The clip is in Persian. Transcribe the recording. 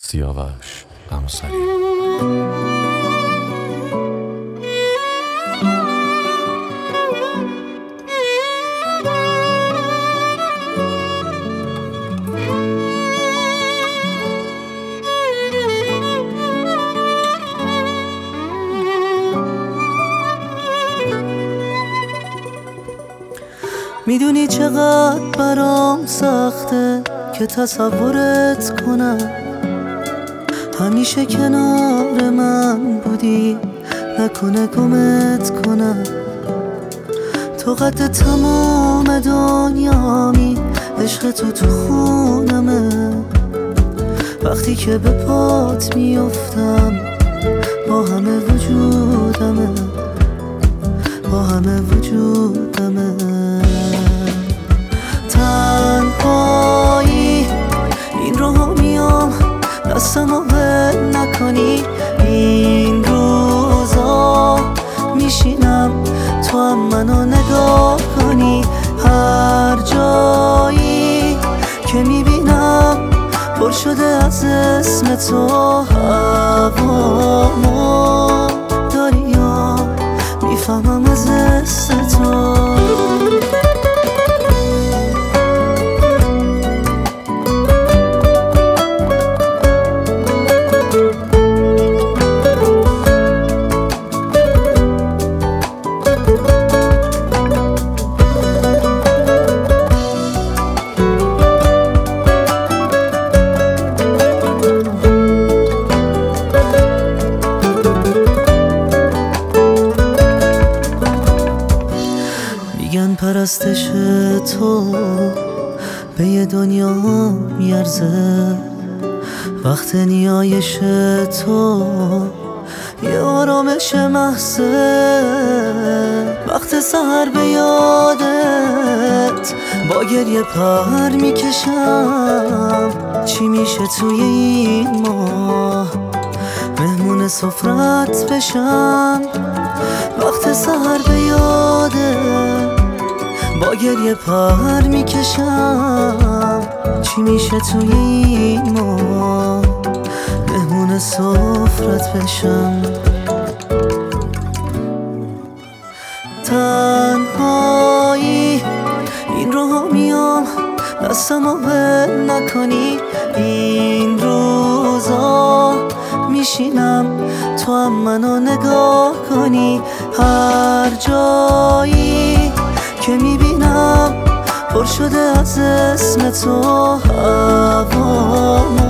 سیاوش قمصری. میدونی چقدر برام سخته که تصورت کنم، همیشه کنار من بودی، نکنه گمت کنم. تو قد تمام دنیامی، عشق تو خونمه. وقتی که به پات میافتم با همه وجودمه، با همه وجودمه. تنهایی این رو میام، دستمو ول نکنی. این روزا میشینم تو هم منو نگاه کنی. هر جایی که میبینم پر شده از اسم تو. هوامو داری یا میفهمم از حس تو. میگن پرستش تو به یه دنیا میارزه، وقت نیایش تو یه آرامش محضه. وقت سحر به یادت با گریه پر میکشم. چی میشه توی این ماه مهمون سفرت بشم. وقت سحر به یادت با گریه پر میکشم. چی میشه توی این ماه مهمون سفرت بشم. تنهایی این رو میام، دستمو ول نکنی. این روزا میشینم تو هم منو نگاه کنی. هر جایی که میبینم پر شده از اسم تو. هوامو